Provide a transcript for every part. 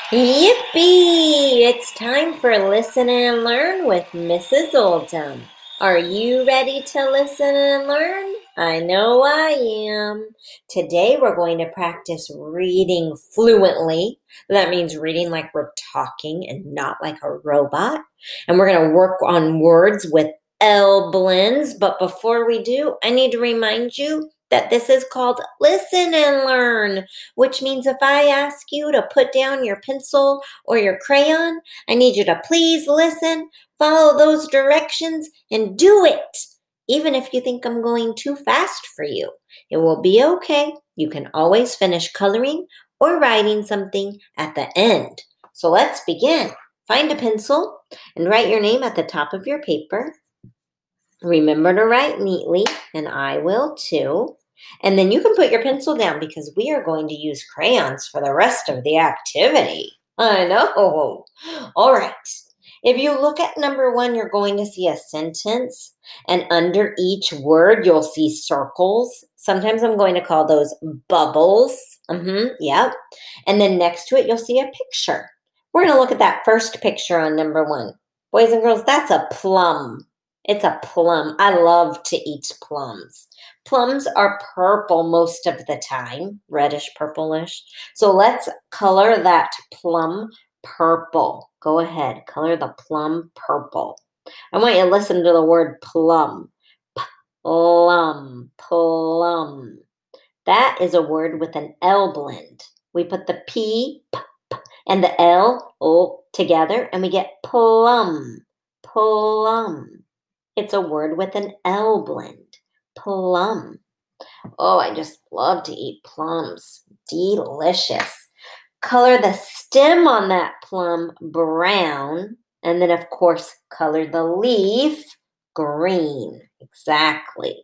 Yippee! It's time for Listen and Learn with Mrs. Oldham. Are you ready to listen and learn? I know I am. Today we're going to practice reading fluently. That means reading like we're talking and not like a robot. And we're going to work on words with L blends. But before we do, I need to remind you that this is called Listen and Learn, which means if I ask you to put down your pencil or your crayon, I need you to please listen, follow those directions, and do it. Even if you think I'm going too fast for you, it will be okay. You can always finish coloring or writing something at the end. So let's begin. Find a pencil and write your name at the top of your paper. Remember to write neatly, and I will too. And then you can put your pencil down because we are going to use crayons for the rest of the activity. I know. All right. If you look at number 1, you're going to see a sentence, and under each word, you'll see circles. Sometimes I'm going to call those bubbles. Yep. And then next to it, you'll see a picture. We're going to look at that first picture on number 1. Boys and girls, that's a plum. It's a plum. I love to eat plums. Plums are purple most of the time, reddish, purplish. So let's color that plum purple. Go ahead, color the plum purple. I want you to listen to the word plum. Plum, plum. That is a word with an L blend. We put the P, and the L together, and we get plum, plum. It's a word with an L blend. Plum. Oh, I just love to eat plums. Delicious. Color the stem on that plum brown. And then, of course, color the leaf green. Exactly.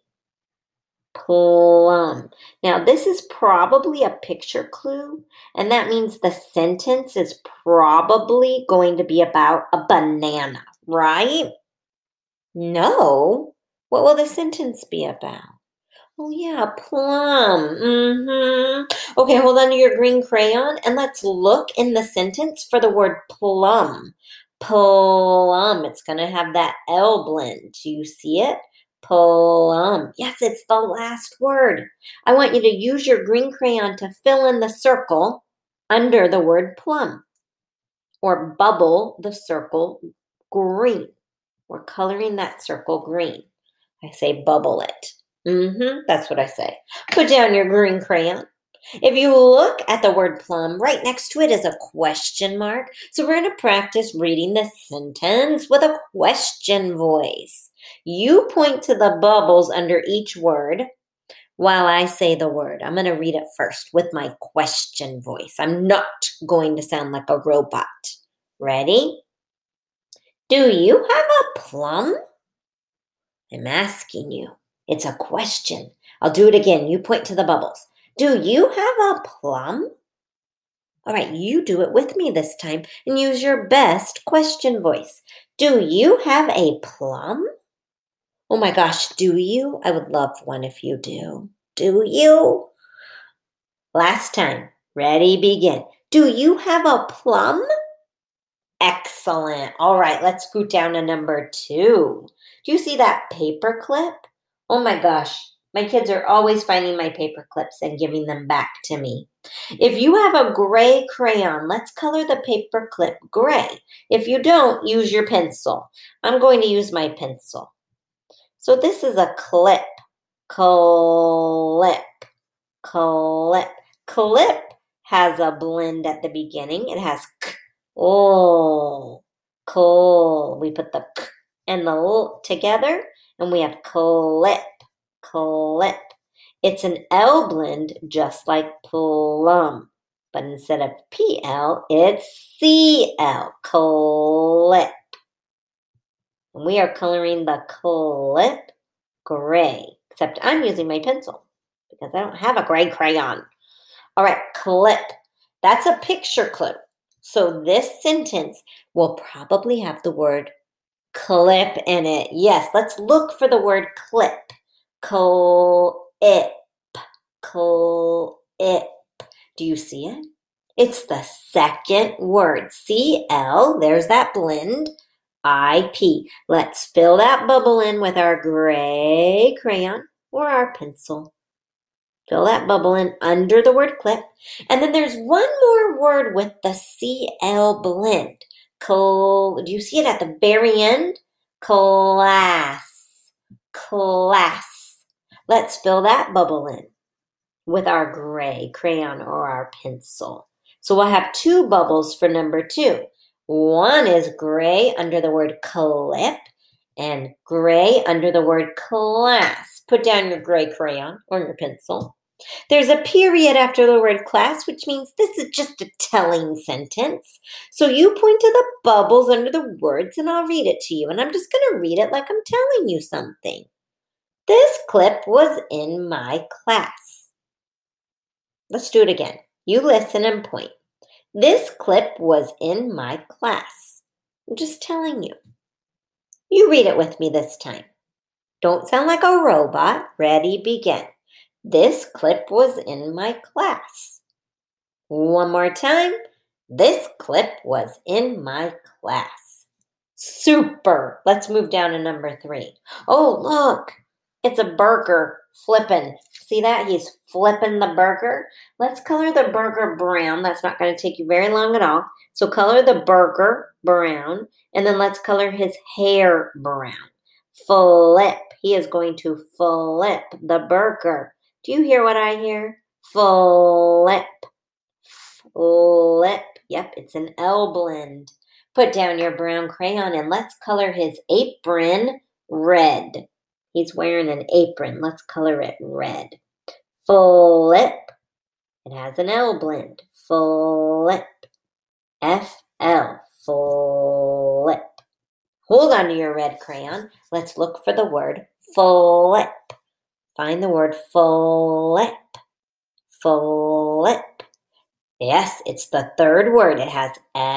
Plum. Now, this is probably a picture clue, and that means the sentence is probably going to be about a banana, right? No. What will the sentence be about? Oh, yeah, plum. Okay, hold on to your green crayon and let's look in the sentence for the word plum. Plum. It's going to have that L blend. Do you see it? Plum. Yes, it's the last word. I want you to use your green crayon to fill in the circle under the word plum or bubble the circle green. We're coloring that circle green. I say bubble it. That's what I say. Put down your green crayon. If you look at the word plum, right next to it is a question mark. So we're going to practice reading the sentence with a question voice. You point to the bubbles under each word while I say the word. I'm going to read it first with my question voice. I'm not going to sound like a robot. Ready? Do you have a plum? I'm asking you. It's a question. I'll do it again. You point to the bubbles. Do you have a plum? All right, you do it with me this time and use your best question voice. Do you have a plum? Oh my gosh, do you? I would love one if you do. Do you? Last time. Ready, begin. Do you have a plum? Excellent. All right, let's scoot down to number 2. Do you see that paper clip? Oh my gosh, my kids are always finding my paper clips and giving them back to me. If you have a gray crayon, let's color the paper clip gray. If you don't, use your pencil. I'm going to use my pencil. So this is a clip. Clip. Clip. Clip has a blend at the beginning. It has k. Oh, cool. We put the k and the l together, and we have clip, clip. It's an L blend just like plum, but instead of PL, it's CL, clip. And we are coloring the clip gray, except I'm using my pencil because I don't have a gray crayon. All right, clip. That's a picture clip. So this sentence will probably have the word clip in it. Yes, let's look for the word clip. Clip. Clip. Do you see it? It's the second word. C-L, there's that blend. I-P. Let's fill that bubble in with our gray crayon or our pencil. Fill that bubble in under the word clip. And then there's one more word with the CL blend. Do you see it at the very end? Class. Class. Let's fill that bubble in with our gray crayon or our pencil. So we'll have two bubbles for number 2. One is gray under the word clip and gray under the word class. Put down your gray crayon or your pencil. There's a period after the word class, which means this is just a telling sentence. So you point to the bubbles under the words and I'll read it to you. And I'm just going to read it like I'm telling you something. This clip was in my class. Let's do it again. You listen and point. This clip was in my class. I'm just telling you. You read it with me this time. Don't sound like a robot. Ready, begin. This clip was in my class. One more time. This clip was in my class. Super. Let's move down to number 3. Oh, look. It's a burger flipping. See that? He's flipping the burger. Let's color the burger brown. That's not going to take you very long at all. So color the burger brown, and then let's color his hair brown. Flip. He is going to flip the burger. Do you hear what I hear? Flip. Flip. Yep, it's an L blend. Put down your brown crayon and let's color his apron red. He's wearing an apron. Let's color it red. Flip. It has an L blend. Flip. F-L. Flip. Hold on to your red crayon. Let's look for the word flip. Find the word flip. Flip. Yes, it's the third word. It has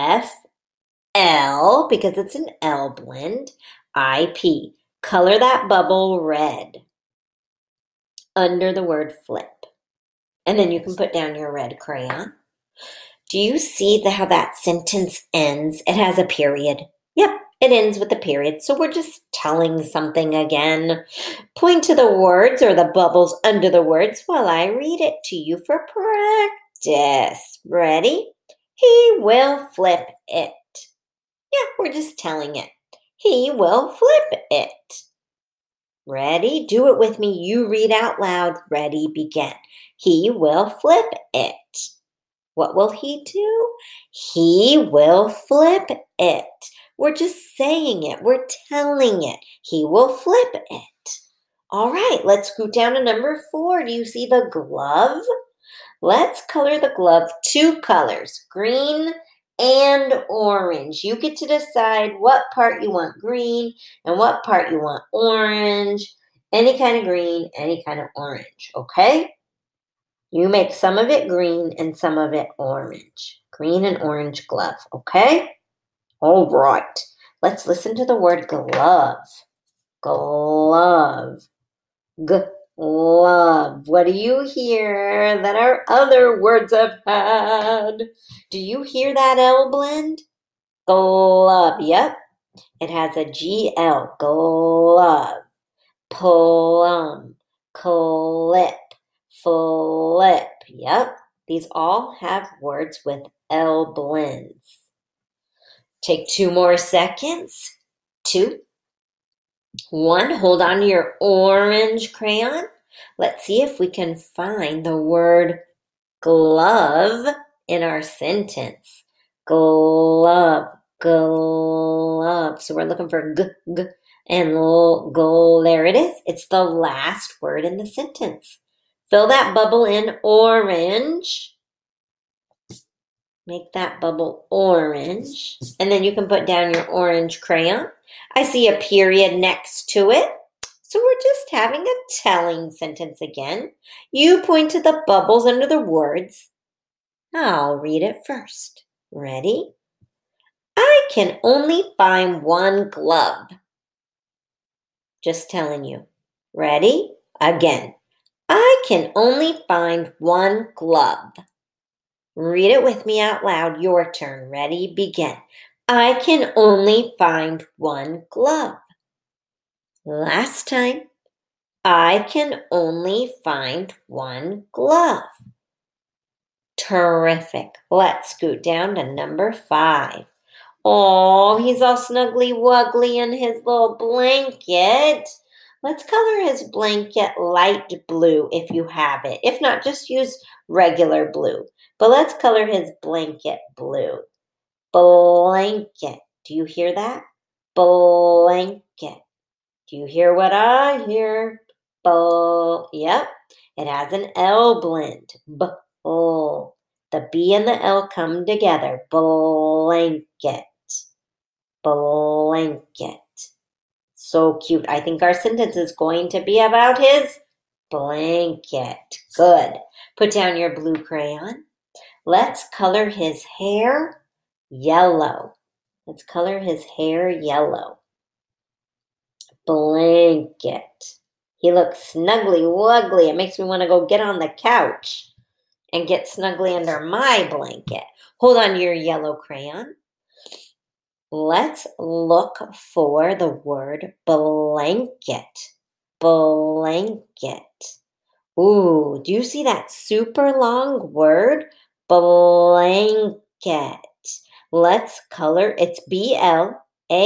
F-L because it's an L blend. I-P. Color that bubble red under the word flip. And then you can put down your red crayon. Do you see how that sentence ends? It has a period. Yep, it ends with a period. So we're just telling something again. Point to the words or the bubbles under the words while I read it to you for practice. Ready? He will flip it. Yeah, we're just telling it. He will flip it. Ready? Do it with me. You read out loud. Ready, begin. He will flip it. What will he do? He will flip it. We're just saying it. We're telling it. He will flip it. All right, let's scoot down to number 4. Do you see the glove? Let's color the glove 2 colors, green and orange. You get to decide what part you want green and what part you want orange. Any kind of green, any kind of orange, okay? You make some of it green and some of it orange. Green and orange glove, okay? All right. Let's listen to the word glove. Glove. Glove. What do you hear that our other words have had? Do you hear that L blend? Glove. Yep. It has a GL. Glove. Plum. Clip. Flip. Yep. These all have words with L blends. Take 2 more seconds. 2. 1. Hold on to your orange crayon. Let's see if we can find the word glove in our sentence. Glove, glove. So we're looking for g, and there it is. It's the last word in the sentence. Fill that bubble in orange. Make that bubble orange. And then you can put down your orange crayon. I see a period next to it. So we're just having a telling sentence again. You point to the bubbles under the words. I'll read it first. Ready? I can only find one glove. Just telling you. Ready? Again. I can only find one glove. Read it with me out loud. Your turn. Ready? Begin. I can only find one glove. Last time. I can only find one glove. Terrific. Let's scoot down to number 5. Oh, he's all snuggly wuggly in his little blanket. Let's color his blanket light blue if you have it. If not, just use regular blue. But let's color his blanket blue. Blanket. Do you hear that? Blanket. Do you hear what I hear? Yep, it has an L blend. B-l. The B and the L come together. Blanket. Blanket. So cute. I think our sentence is going to be about his blanket. Good. Put down your blue crayon. Let's color his hair yellow. Let's color his hair yellow. Blanket. He looks snuggly wuggly. It makes me want to go get on the couch and get snuggly under my blanket. Hold on to your yellow crayon. Let's look for the word blanket. Blanket. Ooh, do you see that super long word? Blanket. Let's color. It's BLANKET.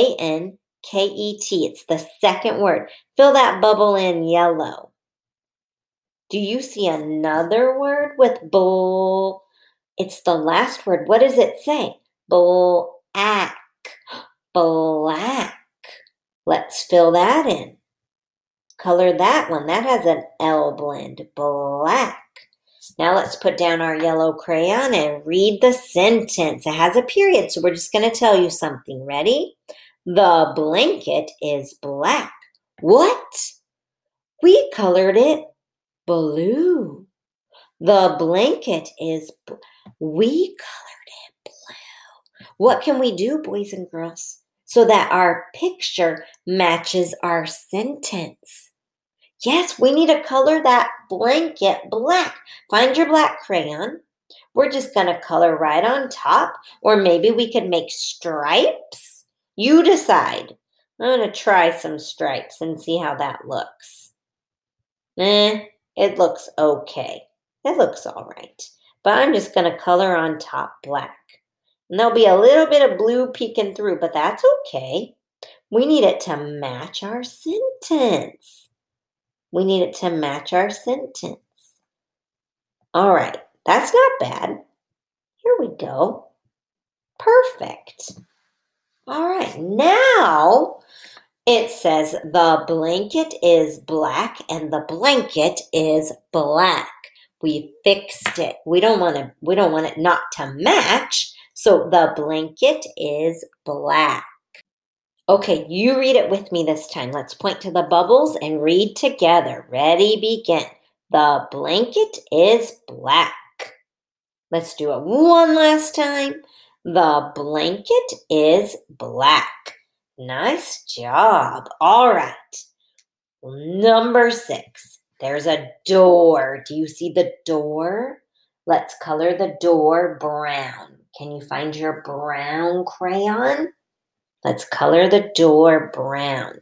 It's the second word. Fill that bubble in yellow. Do you see another word with bull? It's the last word. What does it say? Black. Black. Let's fill that in. Color that one. That has an L blend. Black. Now let's put down our yellow crayon and read the sentence. It has a period, so we're just going to tell you something. Ready? The blanket is black. What? We colored it blue. The blanket is we colored it blue. What can we do, boys and girls, so that our picture matches our sentence? Yes, we need to color that blanket black. Find your black crayon. We're just going to color right on top, or maybe we could make stripes. You decide. I'm going to try some stripes and see how that looks. It looks okay. It looks all right. But I'm just going to color on top black. And there'll be a little bit of blue peeking through, but that's okay. We need it to match our sentence. We need it to match our sentence. All right, that's not bad. Here we go. Perfect. All right, now it says the blanket is black and the blanket is black. We fixed it. We don't want it not to match. So the blanket is black. Okay, you read it with me this time. Let's point to the bubbles and read together. Ready, begin. The blanket is black. Let's do it one last time. The blanket is black. Nice job. All right. Number 6. There's a door. Do you see the door? Let's color the door brown. Can you find your brown crayon? Let's color the door brown.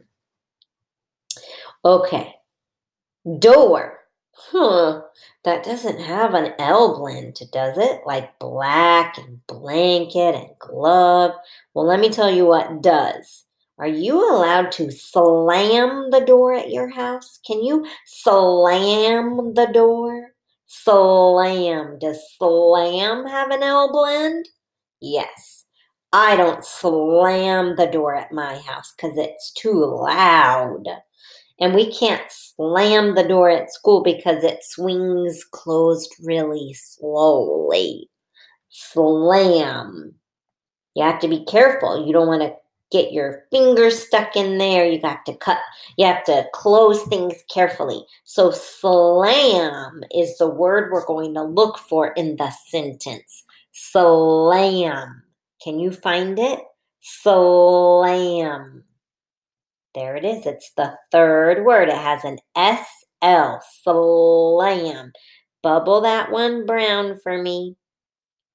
Okay. Door. That doesn't have an L blend, does it? Like black and blanket and glove. Well, let me tell you what does. Are you allowed to slam the door at your house? Can you slam the door? Slam. Does slam have an L blend? Yes. I don't slam the door at my house because it's too loud. And we can't slam the door at school because it swings closed really slowly. Slam. You have to be careful. You don't want to get your fingers stuck in there. You have to close things carefully. So slam is the word we're going to look for in the sentence. Slam. Can you find it? Slam. There it is. It's the third word. It has an S-L, slam. Bubble that one brown for me.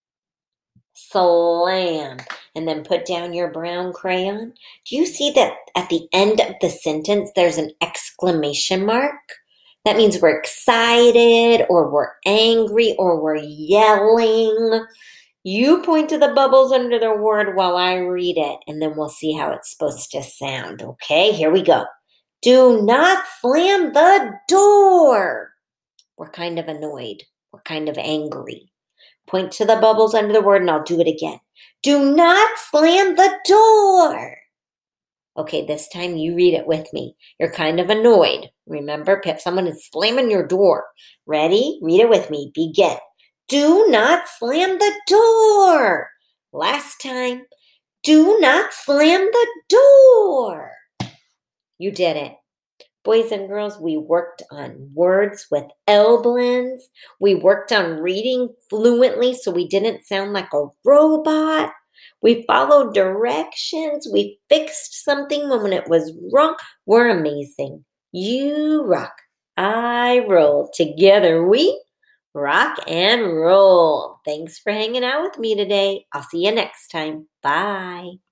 Slam. And then put down your brown crayon. Do you see that at the end of the sentence there's an exclamation mark? That means we're excited or we're angry or we're yelling. You point to the bubbles under the word while I read it, and then we'll see how it's supposed to sound. Okay, here we go. Do not slam the door. We're kind of annoyed. We're kind of angry. Point to the bubbles under the word, and I'll do it again. Do not slam the door. Okay, this time you read it with me. You're kind of annoyed. Remember, Pip, someone is slamming your door. Ready? Read it with me. Begin. Do not slam the door. Last time. Do not slam the door. You did it. Boys and girls, we worked on words with L blends. We worked on reading fluently so we didn't sound like a robot. We followed directions. We fixed something when it was wrong. We're amazing. You rock. I roll. Together we rock and roll. Thanks for hanging out with me today. I'll see you next time. Bye.